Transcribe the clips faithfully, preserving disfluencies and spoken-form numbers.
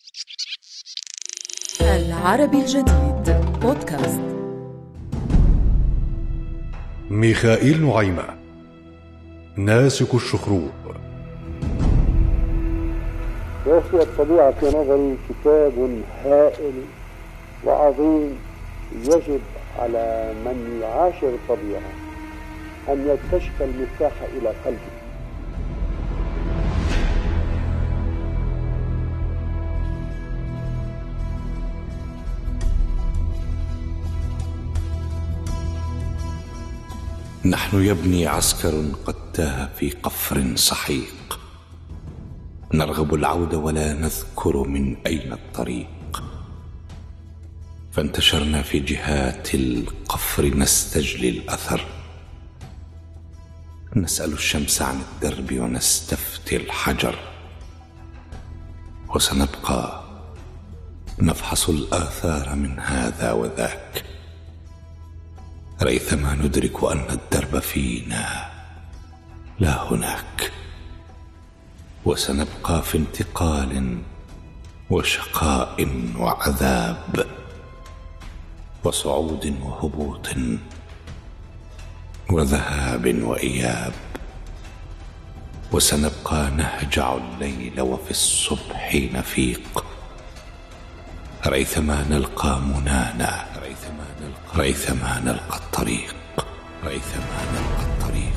العربي الجديد بودكاست. ميخائيل نعيمة، ناسك الشخروب. وفي الطبيعة في نظري كتاب هائل وعظيم، يجب على من يعاشر الطبيعة أن يكتشف المفتاح إلى قلبه. نحن يبني عسكر قد تاه في قفر سحيق، نرغب العودة ولا نذكر من أين الطريق، فانتشرنا في جهات القفر نستجلي الأثر، نسأل الشمس عن الدرب ونستفتي الحجر، وسنبقى نفحص الآثار من هذا وذاك، ريثما ندرك أن الدرب فينا لا هناك، وسنبقى في انتقال وشقاء وعذاب وصعود وهبوط وذهاب وإياب، وسنبقى نهجع الليل وفي الصبح نفيق، ريثما نلقى منانا، ريثما نلقى, ريثما نلقى الطريق، ريثما نلقى الطريق.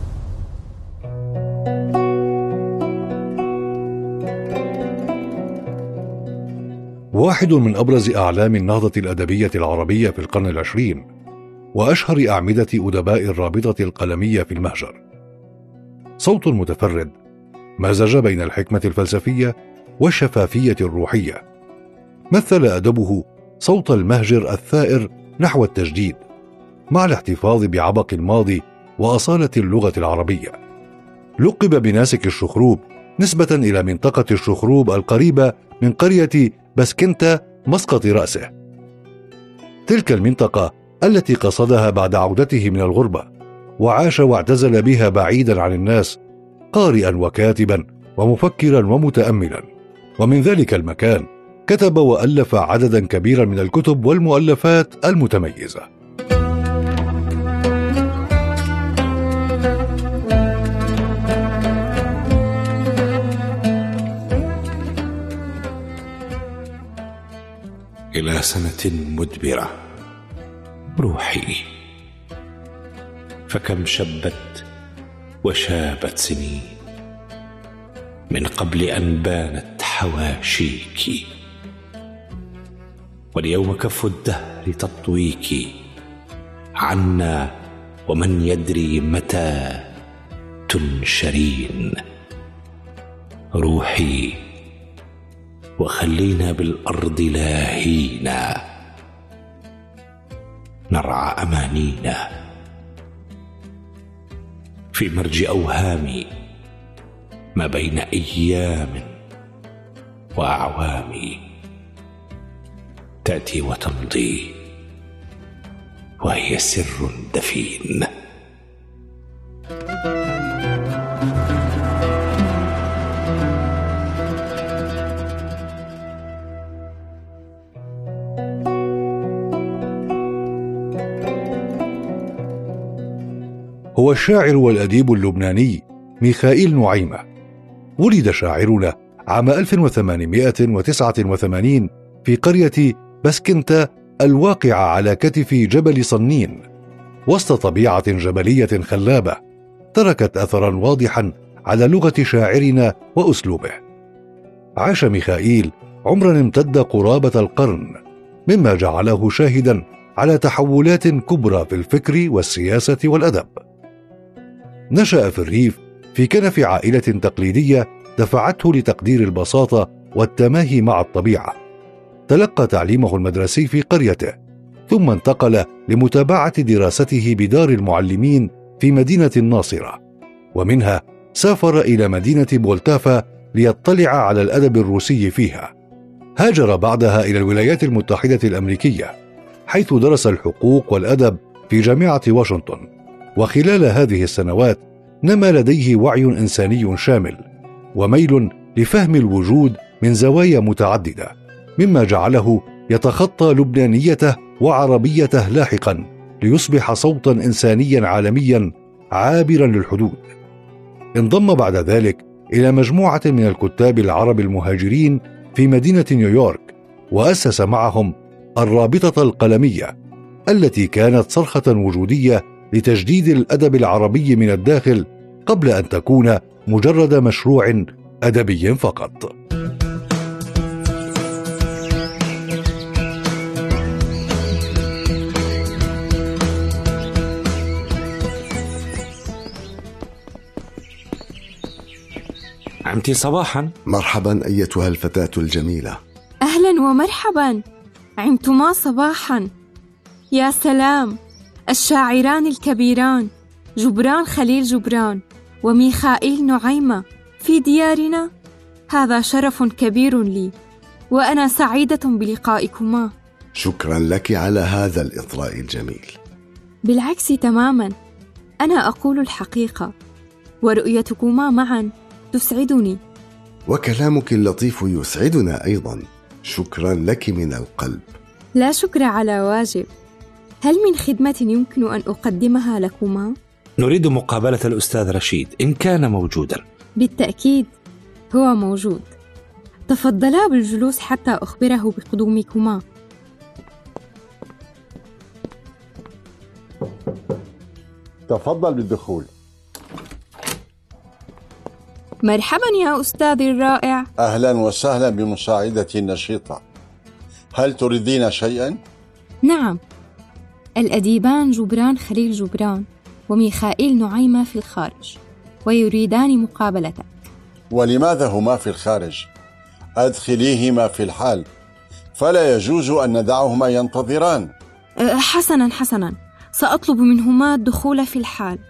واحد من أبرز أعلام النهضة الأدبية العربية في القرن العشرين، وأشهر أعمدة أدباء الرابطة القلمية في المهجر. صوت متفرد مزج بين الحكمة الفلسفية والشفافية الروحية. مثل أدبه صوت المهجر الثائر نحو التجديد، مع الاحتفاظ بعبق الماضي وأصالة اللغة العربية. لقب بناسك الشخروب نسبة إلى منطقة الشخروب القريبة من قرية بسكنتا مسقط رأسه، تلك المنطقة التي قصدها بعد عودته من الغربة، وعاش واعتزل بها بعيدا عن الناس، قارئا وكاتبا ومفكرا ومتأملا. ومن ذلك المكان كتب وألف عددا كبيرا من الكتب والمؤلفات المتميزة. إلى سنة مدبرة روحي، فكم شبت وشابت سنين من قبل أن بانت حواشيك، واليوم كف الدهر تطويك عنا، ومن يدري متى تنشرين. روحي وخلينا بالأرض لاهينا، نرعى أمانينا في مرج أوهامي ما بين أيام وأعوام، تأتي وتمضي وهي سر دفين. هو الشاعر والأديب اللبناني ميخائيل نعيمة. ولد شاعرنا عام ألف وثمانمائة وتسعة وثمانين في قرية بسكنتا الواقعة على كتف جبل صنين، وسط طبيعة جبلية خلابة تركت أثرا واضحا على لغة شاعرنا وأسلوبه. عاش ميخائيل عمرا امتد قرابة القرن، مما جعله شاهدا على تحولات كبرى في الفكر والسياسة والأدب. نشأ في الريف في كنف عائلة تقليدية دفعته لتقدير البساطة والتماهي مع الطبيعة. تلقى تعليمه المدرسي في قريته، ثم انتقل لمتابعة دراسته بدار المعلمين في مدينة الناصرة، ومنها سافر إلى مدينة بولتافا ليطلع على الأدب الروسي فيها. هاجر بعدها إلى الولايات المتحدة الأمريكية، حيث درس الحقوق والأدب في جامعة واشنطن. وخلال هذه السنوات نمى لديه وعي إنساني شامل، وميل لفهم الوجود من زوايا متعددة، مما جعله يتخطى لبنانيته وعربيته لاحقا ليصبح صوتا إنسانيا عالميا عابرا للحدود. انضم بعد ذلك إلى مجموعة من الكتاب العرب المهاجرين في مدينة نيويورك، وأسس معهم الرابطة القلمية التي كانت صرخة وجودية لتجديد الأدب العربي من الداخل قبل أن تكون مجرد مشروع أدبي فقط. عمتي صباحا. مرحبا أيتها الفتاة الجميلة. أهلا ومرحبا. عمتما صباحا. يا سلام، الشاعران الكبيران جبران خليل جبران وميخائيل نعيمة في ديارنا، هذا شرف كبير لي، وأنا سعيدة بلقائكما. شكرا لك على هذا الإطراء الجميل. بالعكس تماما، أنا أقول الحقيقة، ورؤيتكما معا تسعدني. وكلامك اللطيف يسعدنا أيضا، شكرا لك من القلب. لا شكر على واجب. هل من خدمة يمكن أن أقدمها لكما؟ نريد مقابلة الأستاذ رشيد إن كان موجودا. بالتأكيد هو موجود، تفضلا بالجلوس حتى أخبره بقدومكما. تفضل بالدخول. مرحبا يا أستاذي الرائع. أهلا وسهلا بمساعدتي النشيطة. هل تريدين شيئا؟ نعم، الأديبان جبران خليل جبران وميخائيل نعيمة في الخارج، ويريدان مقابلتك. ولماذا هما في الخارج؟ أدخليهما في الحال، فلا يجوز أن ندعهما ينتظران. أه حسنا حسنا، سأطلب منهما الدخول في الحال.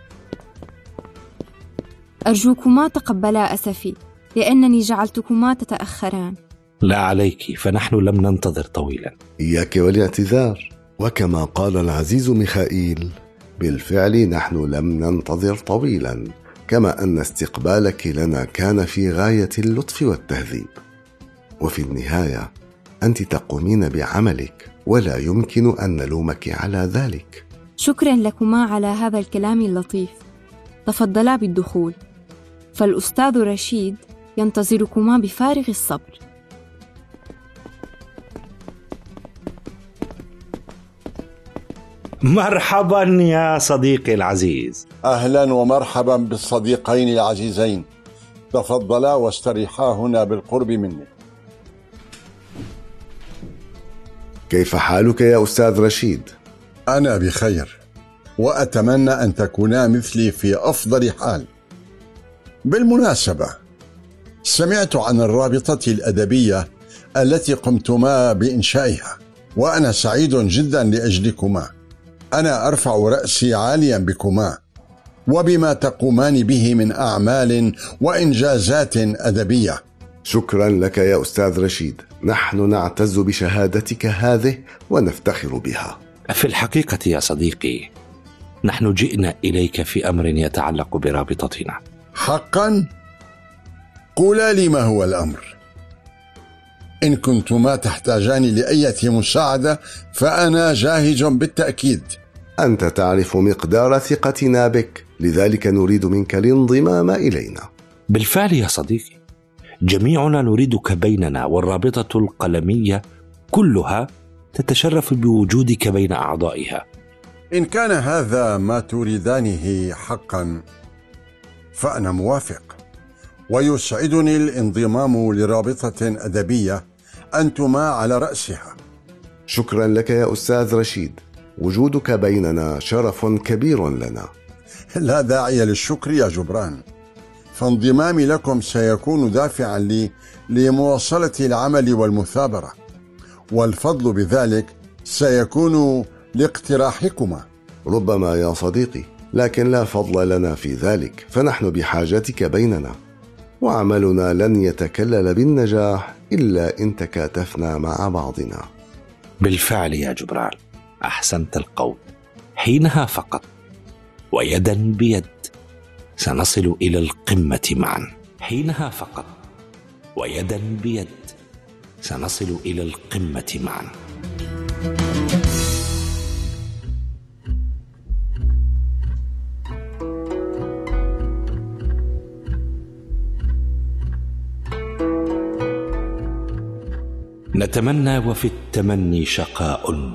أرجوكما تقبلا أسفي لأنني جعلتكما تتأخران. لا عليك، فنحن لم ننتظر طويلا. إياك والاعتذار. وكما قال العزيز ميخائيل، بالفعل نحن لم ننتظر طويلا، كما أن استقبالك لنا كان في غاية اللطف والتهذيب. وفي النهاية أنت تقومين بعملك، ولا يمكن أن نلومك على ذلك. شكرا لكما على هذا الكلام اللطيف. تفضلا بالدخول، فالأستاذ رشيد ينتظركما بفارغ الصبر. مرحبا يا صديقي العزيز. أهلا ومرحبا بالصديقين العزيزين. تفضلا واستريحا هنا بالقرب مني. كيف حالك يا أستاذ رشيد؟ أنا بخير، وأتمنى أن تكونا مثلي في أفضل حال. بالمناسبة، سمعت عن الرابطة الأدبية التي قمتما بإنشائها، وأنا سعيد جدا لأجلكما. أنا أرفع رأسي عاليا بكما وبما تقومان به من أعمال وإنجازات أدبية. شكرا لك يا أستاذ رشيد، نحن نعتز بشهادتك هذه ونفتخر بها. في الحقيقة يا صديقي، نحن جئنا إليك في أمر يتعلق برابطتنا. حقا؟ قولا لي ما هو الأمر. إن كنتما تحتاجان لأية مساعدة فأنا جاهز بالتأكيد. أنت تعرف مقدار ثقتنا بك، لذلك نريد منك الانضمام إلينا. بالفعل يا صديقي، جميعنا نريدك بيننا، والرابطة القلمية كلها تتشرف بوجودك بين أعضائها. إن كان هذا ما تريدانه حقا فأنا موافق، ويسعدني الانضمام لرابطة أدبية أنتما على رأسها. شكرا لك يا أستاذ رشيد، وجودك بيننا شرف كبير لنا. لا داعي للشكر يا جبران، فانضمامي لكم سيكون دافعا لي لمواصلة العمل والمثابرة، والفضل بذلك سيكون لاقتراحكما. ربما يا صديقي، لكن لا فضل لنا في ذلك، فنحن بحاجتك بيننا، وعملنا لن يتكلل بالنجاح إلا إن تكاتفنا مع بعضنا. بالفعل يا جبران، أحسنت القول. حينها فقط ويدا بيد سنصل إلى القمة معا. حينها فقط ويدا بيد سنصل إلى القمة معا. نتمنى وفي التمني شقاء،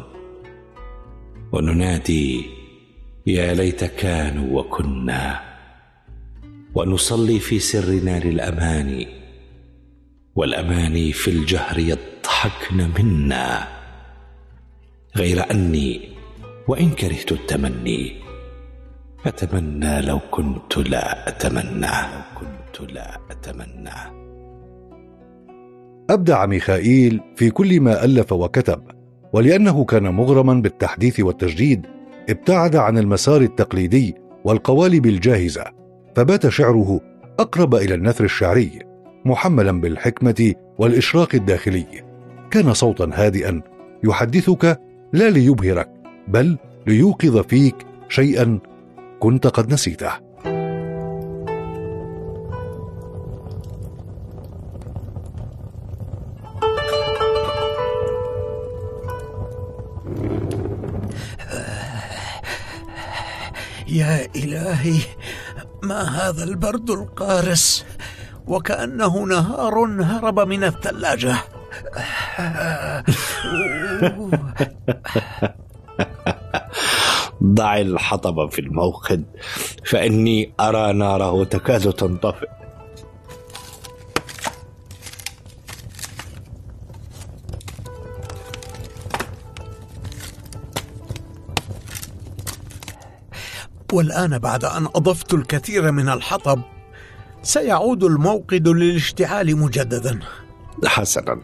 وننادي يا ليت كانوا وكنا، ونصلي في سرنا للأماني، والأماني في الجهر يضحكن منا. غير أني وإن كرهت التمني أتمنى لو كنت لا أتمنى لو كنت لا أتمنى. أبدع ميخائيل في كل ما ألف وكتب، ولأنه كان مغرما بالتحديث والتجديد ابتعد عن المسار التقليدي والقوالب الجاهزة، فبات شعره أقرب إلى النثر الشعري محملا بالحكمة والإشراق الداخلي. كان صوتا هادئا يحدثك لا ليبهرك بل ليوقظ فيك شيئا كنت قد نسيته. يا إلهي، ما هذا البرد القارس، وكأنه نهار هرب من الثلاجة. ضع الحطب في الموقد فإني أرى ناره تكاد تنطفئ. والآن بعد أن أضفت الكثير من الحطب سيعود الموقد للاشتعال مجددا. حسنا،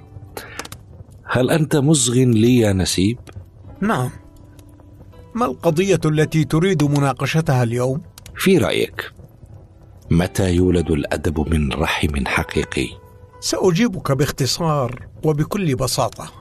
هل أنت مصغ لي يا نسيب؟ نعم. ما القضية التي تريد مناقشتها اليوم؟ في رأيك متى يولد الأدب من رحم حقيقي؟ سأجيبك باختصار وبكل بساطة.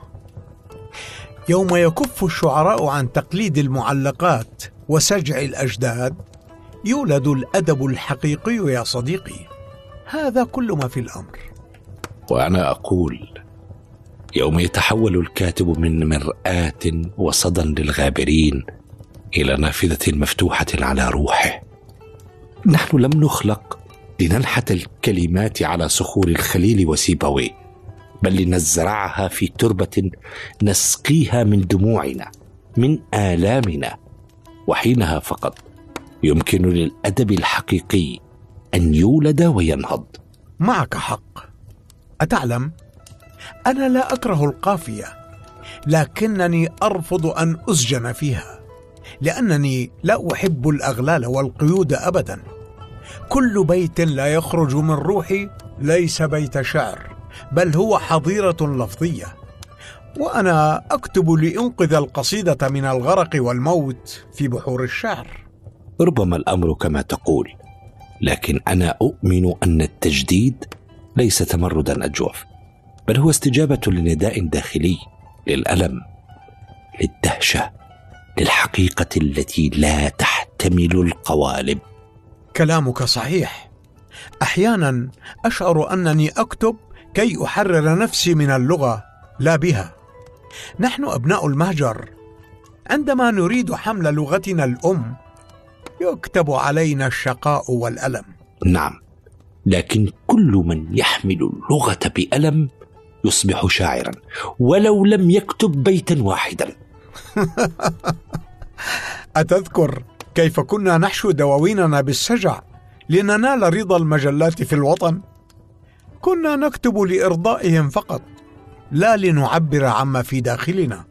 يوم يكف الشعراء عن تقليد المعلقات وسجع الأجداد يولد الأدب الحقيقي يا صديقي. هذا كل ما في الأمر. وأنا أقول يوم يتحول الكاتب من مرآة وصدى للغابرين إلى نافذة مفتوحة على روحه. نحن لم نخلق لننحت الكلمات على صخور الخليل وسيبويه، بل لنزرعها في تربة نسقيها من دموعنا، من آلامنا، وحينها فقط يمكن للأدب الحقيقي أن يولد وينهض. معك حق. أتعلم، أنا لا أكره القافية، لكنني أرفض أن أسجن فيها، لأنني لا أحب الأغلال والقيود أبدا. كل بيت لا يخرج من روحي ليس بيت شعر، بل هو حظيرة لفظية، وأنا أكتب لأنقذ القصيدة من الغرق والموت في بحور الشعر. ربما الأمر كما تقول، لكن أنا أؤمن أن التجديد ليس تمردا أجوف، بل هو استجابة لنداء داخلي، للألم، للدهشة، للحقيقة التي لا تحتمل القوالب. كلامك صحيح. أحيانا أشعر أنني أكتب كي أحرر نفسي من اللغة لا بها. نحن أبناء المهجر، عندما نريد حمل لغتنا الأم يكتب علينا الشقاء والألم. نعم، لكن كل من يحمل اللغة بألم يصبح شاعرا ولو لم يكتب بيتا واحدا. أتذكر كيف كنا نحشو دواويننا بالسجع لننال رضا المجلات في الوطن؟ كنا نكتب لإرضائهم فقط، لا لنعبر عما في داخلنا.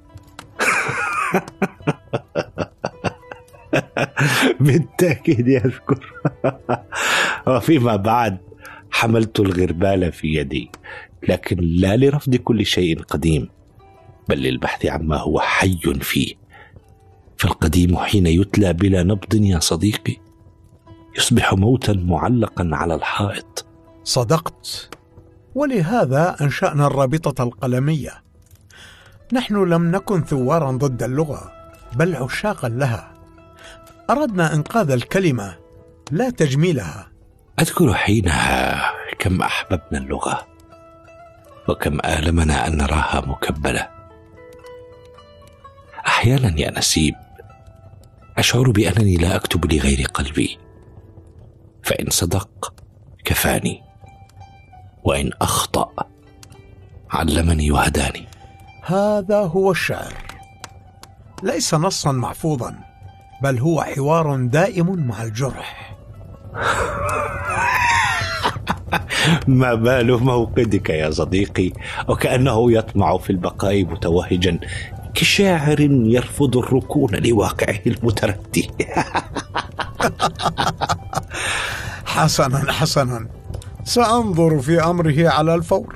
بالتأكيد يذكر. وفيما بعد حملت الغربال في يدي، لكن لا لرفض كل شيء قديم، بل للبحث عما هو حي فيه. فالقديم حين يتلى بلا نبض يا صديقي يصبح موتا معلقا على الحائط. صدقت، ولهذا أنشأنا الرابطة القلمية. نحن لم نكن ثوارا ضد اللغة، بل عشاقا لها. أردنا إنقاذ الكلمة لا تجميلها. أذكر حينها كم أحببنا اللغة، وكم آلمنا أن نراها مكبلة. أحيانا يا نسيب أشعر بأنني لا أكتب لغير قلبي، فإن صدق كفاني، وإن أخطأ علمني وهداني. هذا هو الشعر، ليس نصا محفوظا، بل هو حوار دائم مع الجرح. ما بال موقدك يا صديقي، وكأنه يطمع في البقاء متوهجا كشاعر يرفض الركون لواقعه المتردي. حسنا حسنا، سأنظر في أمره على الفور.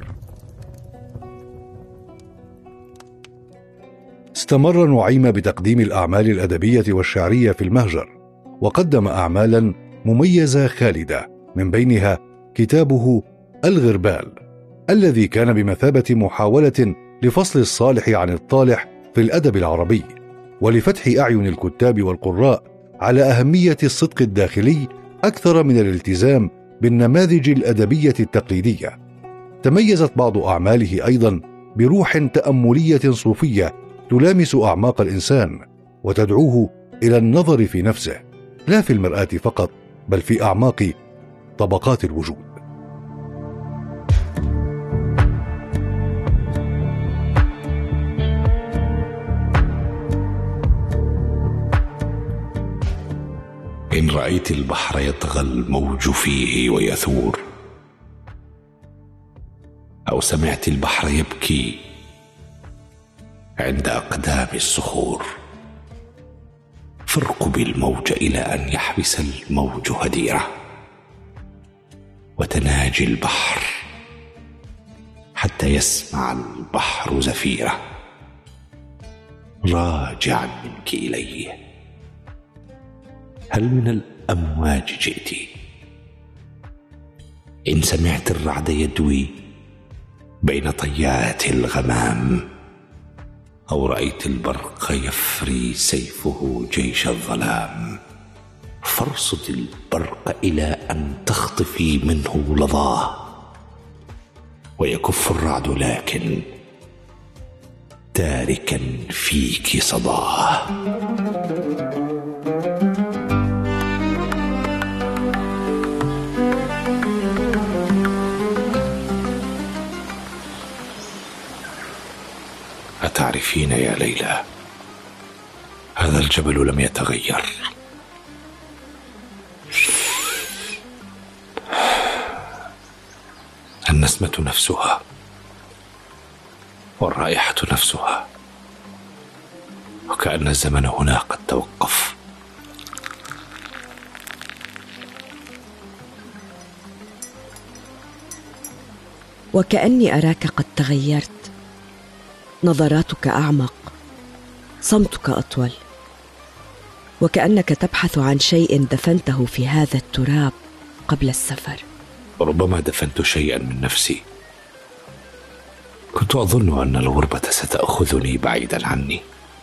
استمر نعيمة بتقديم الأعمال الأدبية والشعرية في المهجر، وقدم أعمالا مميزة خالدة، من بينها كتابه الغربال، الذي كان بمثابة محاولة لفصل الصالح عن الطالح في الأدب العربي، ولفتح أعين الكتاب والقراء على أهمية الصدق الداخلي أكثر من الالتزام بالنماذج الأدبية التقليدية. تميزت بعض أعماله أيضا بروح تأملية صوفية تلامس أعماق الإنسان وتدعوه إلى النظر في نفسه، لا في المرآة فقط، بل في أعماق طبقات الوجود. إن رأيت البحر يطغى الموج فيه ويثور، أو سمعت البحر يبكي عند أقدام الصخور، فاركب الموج إلى أن يحبس الموج هديره، وتناجي البحر حتى يسمع البحر زفيره، راجعا منك إليه. هل من الأمواج جئت؟ إن سمعت الرعد يدوي بين طيات الغمام، أو رأيت البرق يفري سيفه جيش الظلام، فارصد البرق إلى أن تخطفي منه لظاه، ويكف الرعد لكن تاركا فيك صداه. أتعرفين يا ليلى، هذا الجبل لم يتغير. النسمة نفسها، والرائحة نفسها، وكأن الزمن هنا قد توقف. وكأني أراك قد تغيرت، نظراتك أعمق، صمتك أطول، وكأنك تبحث عن شيء دفنته في هذا التراب قبل السفر. ربما دفنت شيئا من نفسي. كنت أظن أن الغربة ستأخذني بعيدا عني،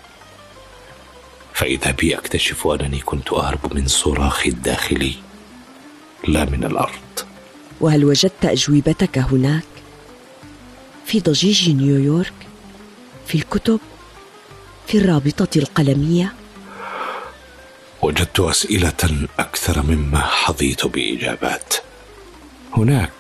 فإذا بي أكتشف أنني كنت أهرب من صراخي الداخلي لا من الأرض. وهل وجدت أجوبتك هناك؟ في ضجيج نيويورك، في الكتب، في الرابطة القلمية؟ وجدت أسئلة أكثر مما حظيت بإجابات. هناك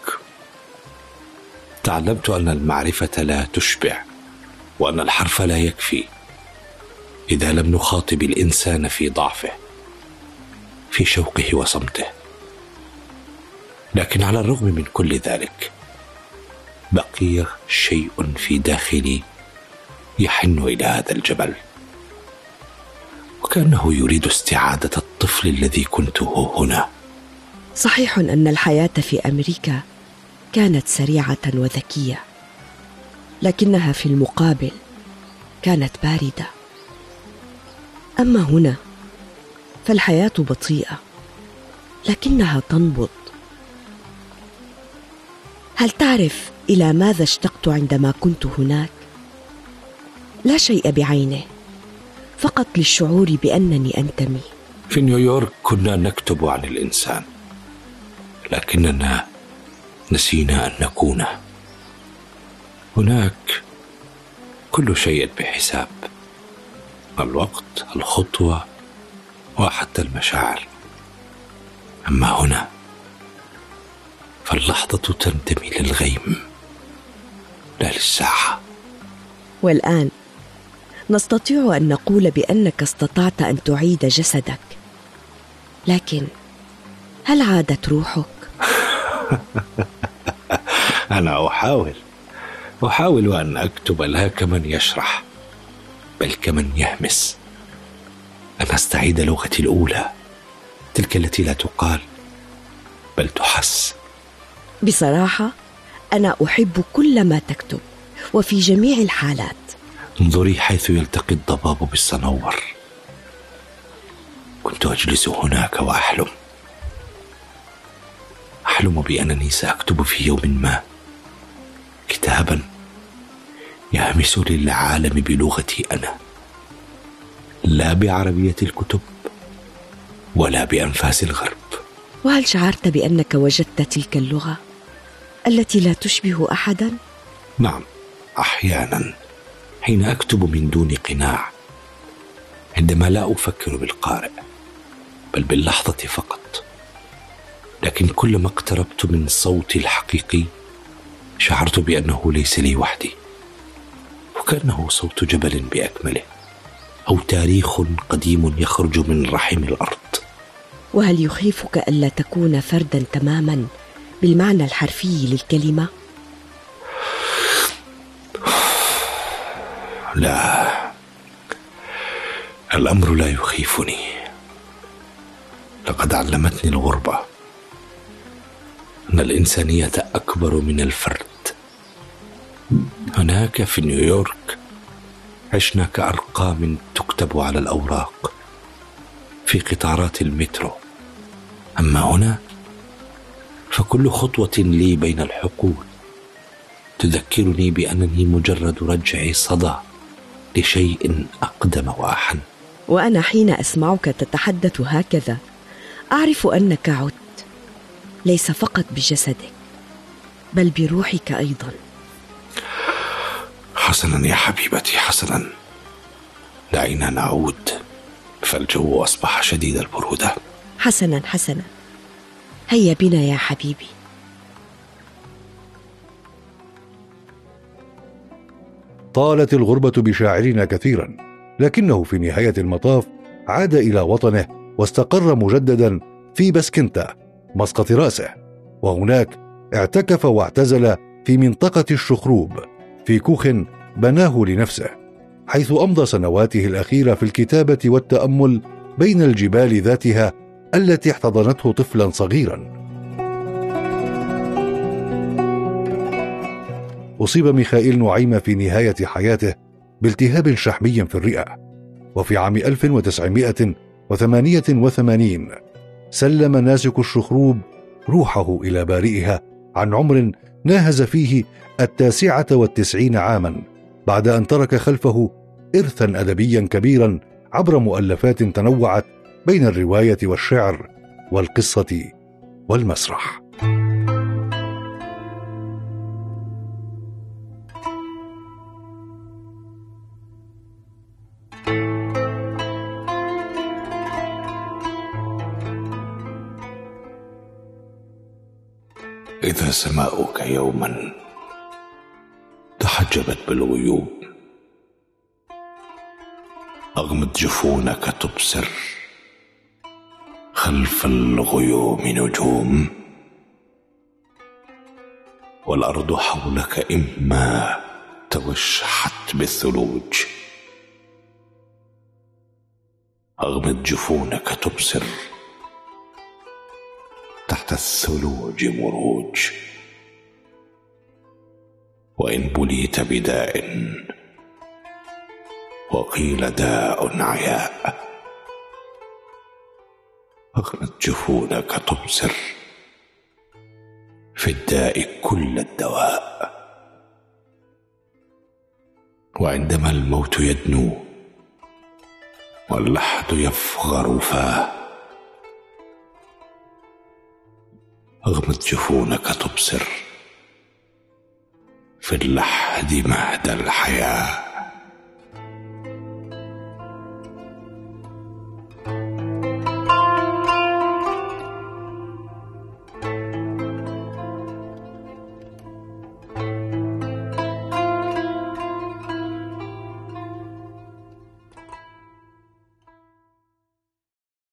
تعلمت أن المعرفة لا تشبع، وأن الحرف لا يكفي إذا لم نخاطب الإنسان في ضعفه، في شوقه وصمته. لكن على الرغم من كل ذلك بقي شيء في داخلي يحن إلى هذا الجبل، وكأنه يريد استعادة الطفل الذي كنته هنا. صحيح أن الحياة في أمريكا كانت سريعة وذكية، لكنها في المقابل كانت باردة. أما هنا فالحياة بطيئة لكنها تنبض. هل تعرف إلى ماذا اشتقت عندما كنت هناك؟ لا شيء بعينه، فقط للشعور بأنني أنتمي. في نيويورك كنا نكتب عن الإنسان، لكننا نسينا أن نكونه. هناك كل شيء بحساب، الوقت، الخطوة، وحتى المشاعر. أما هنا فاللحظة تنتمي للغيم لا للساعة. والآن نستطيع أن نقول بأنك استطعت أن تعيد جسدك، لكن هل عادت روحك؟ أنا أحاول أحاول أن أكتب لا كمن يشرح بل كمن يهمس، أن أستعيد لغتي الأولى، تلك التي لا تقال بل تحس. بصراحة أنا أحب كل ما تكتب وفي جميع الحالات. انظري حيث يلتقي الضباب بالصنور. كنت أجلس هناك وأحلم أحلم بأنني سأكتب في يوم ما كتابا يهمس للعالم بلغتي أنا، لا بعربية الكتب ولا بأنفاس الغرب. وهل شعرت بأنك وجدت تلك اللغة التي لا تشبه أحدا؟ نعم، أحيانا حين أكتب من دون قناع، عندما لا أفكر بالقارئ بل باللحظة فقط، لكن كلما اقتربت من صوتي الحقيقي شعرت بأنه ليس لي وحدي، وكأنه صوت جبل بأكمله أو تاريخ قديم يخرج من رحم الأرض. وهل يخيفك ألا تكون فردا تماما بالمعنى الحرفي للكلمة؟ لا، الأمر لا يخيفني. لقد علمتني الغربة أن الإنسانية أكبر من الفرد. هناك في نيويورك عشنا كأرقام تكتب على الأوراق في قطارات المترو، أما هنا فكل خطوة لي بين الحقول تذكرني بأنني مجرد رجع صدى لشيء أقدم وأحن. وأنا حين أسمعك تتحدث هكذا أعرف أنك عدت، ليس فقط بجسدك بل بروحك أيضا. حسنا يا حبيبتي، حسنا، دعينا نعود، فالجو أصبح شديد البرودة. حسنا حسنا، هيا بنا يا حبيبي. طالت الغربة بشاعرنا كثيرا، لكنه في نهاية المطاف عاد إلى وطنه واستقر مجددا في بسكنتا مسقط رأسه، وهناك اعتكف واعتزل في منطقة الشخروب في كوخ بناه لنفسه، حيث أمضى سنواته الأخيرة في الكتابة والتأمل بين الجبال ذاتها التي احتضنته طفلا صغيرا. أصيب ميخائيل نعيمة في نهاية حياته بالتهاب شحمي في الرئة، وفي عام ألف وتسعمائة وثمانية وثمانين سلم ناسك الشخروب روحه إلى بارئها عن عمر ناهز فيه التاسعة والتسعين عاما، بعد أن ترك خلفه إرثا أدبيا كبيرا عبر مؤلفات تنوعت بين الرواية والشعر والقصة والمسرح. إذا سماؤك يوما تحجبت بالغيوم، أغمض جفونك تبصر خلف الغيوم نجوم، والأرض حولك إما توشحت بالثلوج، أغمض جفونك تبصر تحت الثلوج مروج، وإن بليت بداء وقيل داء عياء، أغمض جفونك تبصر في الداء كل الدواء، وعندما الموت يدنو واللحد يفغر فاه، أغمض جفونك تبصر في اللحد مهد مهد الحياه.